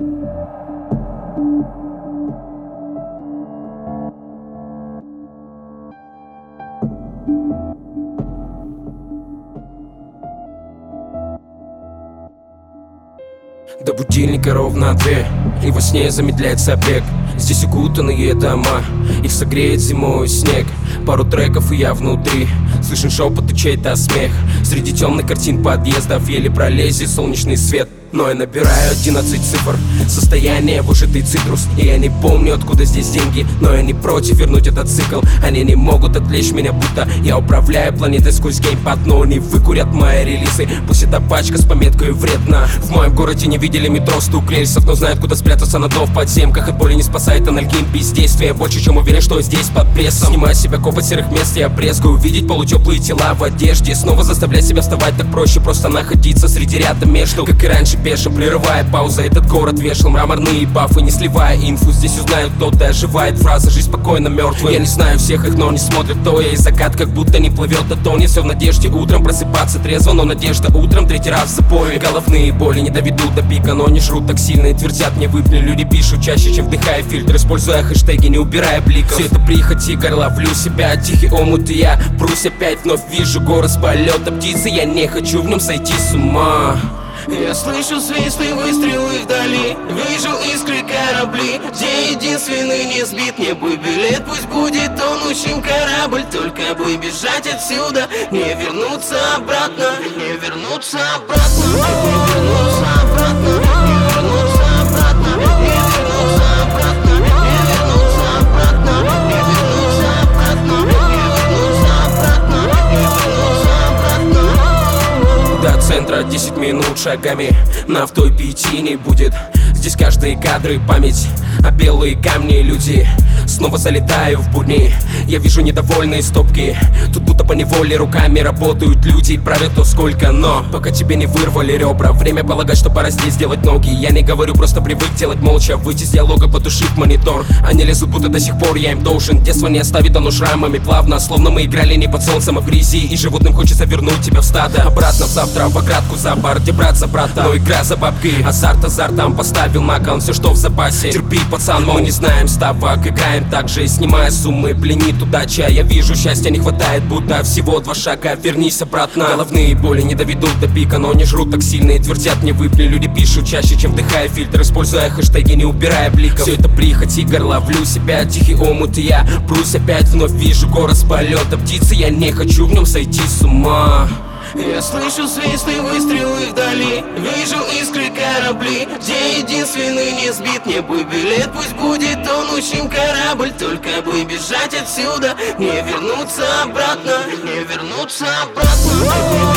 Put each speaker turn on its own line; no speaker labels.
До будильника ровно 2, и во сне замедляется бег. Здесь укутанные дома, их согреет зимой снег. Пару треков и я внутри, слышен шепот и чей-то смех. Среди темных картин подъездов еле пролезет солнечный свет. Но я набираю 11 цифр, состояние выжатый цитрус. И я не помню, откуда здесь деньги, но я не против вернуть этот цикл. Они не могут отвлечь меня, будто я управляю планетой сквозь геймпад. Но они выкурят мои релизы, пусть эта пачка с пометкой вредна. В моем городе не видели метро, стук рельсов, но знают, куда спрятаться на дно в подземках. От боли не спасает анальгин, бездействие. Больше, чем уверен, что здесь под прессом. Снимаю с себя копоть серых мест, я брезгую видеть полутеплые тела в одежде. Снова заставлять себя вставать, так проще просто находиться среди ряда между. Как и раньше, пешим, прерывая пауза. Этот город вешал мраморные бафы, не сливая инфу. Здесь узнают, кто доживает. Фраза «жизнь спокойно мертвая». Я не знаю всех их, но не смотрят, то я. И закат как будто не плывет, а тонет. Все в надежде утром просыпаться трезво, но надежда утром третий раз в запое. Головные боли не доведут до пика, но не жрут так сильно и твердят мне выпли. Люди пишут чаще, чем вдыхая фильтр, используя хэштеги, не убирая бликов. Все это прихоти, горловлю себя, тихий омут, и я прусь опять. Вновь вижу город с полета птицы, я не хочу в нем сойти с ума.
Я слышу свисты, выстрелы вдали, вижу искры корабли, где единственный не сбит. Не бой билет, пусть будет тонущим корабль, только бы бежать отсюда, не вернуться обратно, не вернуться обратно, не вернуться обратно, не вернуться обратно, не вернуться обратно, не вернуться обратно, не вернуться обратно, не вернуться обратно, не вернуться обратно.
До центра 10 минут шагами, на авто пяти не будет. Здесь каждые кадры память, а белые камни люди. Снова залетаю в будни, я вижу недовольные стопки. Тут будто поневоле руками работают люди, правят то сколько, но пока тебе не вырвали ребра, время полагать, что пора здесь сделать ноги. Я не говорю, просто привык делать молча, выйти из диалога, потушив монитор. Они лезут будто до сих пор я им должен. Детство не оставит, оно шрамами плавно, словно мы играли не под солнцем, а в грязи. И животным хочется вернуть тебя в стадо, обратно в завтра, в оградку за бар, где брат за брата. Но игра за бабки, азарт азартом поставил на кон все, что в запасе. Терпи, пацан, мы не знаем ставок, играем так же, снимая суммы, пленит удача. Я вижу, счастья не хватает, будто всего 2 шага, вернись обратно. Головные боли не доведут до пика, но не жрут так сильно и твердят мне выпли. Люди пишут чаще, чем вдыхая фильтр, используя хэштеги, не убирая бликов. Все это прихоти, горловлю себя, тихий омут, и я прусь опять. Вновь вижу город с полета птицы, я не хочу в нем сойти с ума.
Я слышу свисты, выстрелы вдали, вижу искры корабли, где единственный не сбит. Не бой билет, пусть будет тонущим корабль, только бы бежать отсюда, не вернуться обратно, не вернуться обратно.